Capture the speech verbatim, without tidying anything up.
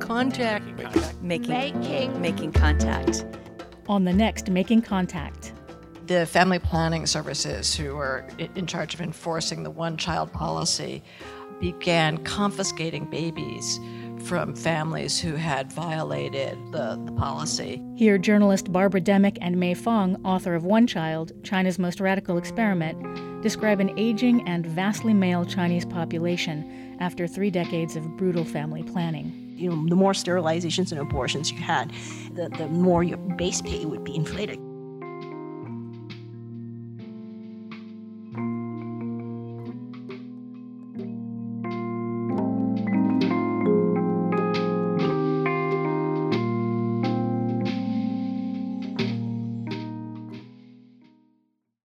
contact. Making, Making. making contact. On the next Making Contact. The family planning services, who were in charge of enforcing the one-child policy, began confiscating babies from families who had violated the, the policy. Here, journalist Barbara Demick and Mei Fong, author of One Child, China's Most Radical Experiment, describe an aging and vastly male Chinese population after three decades of brutal family planning. You know, the more sterilizations and abortions you had, the, the more your base pay would be inflated.